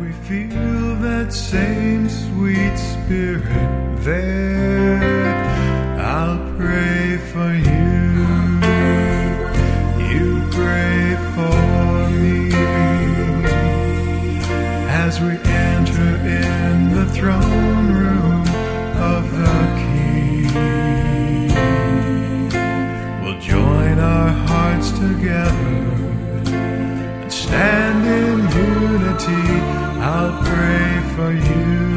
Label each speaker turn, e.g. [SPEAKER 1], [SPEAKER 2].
[SPEAKER 1] we feel that same sweet spirit there. I'll pray for you, you pray for me, as we enter in the throne room of the King. We'll join our hearts together and stand in unity. I'll pray for you.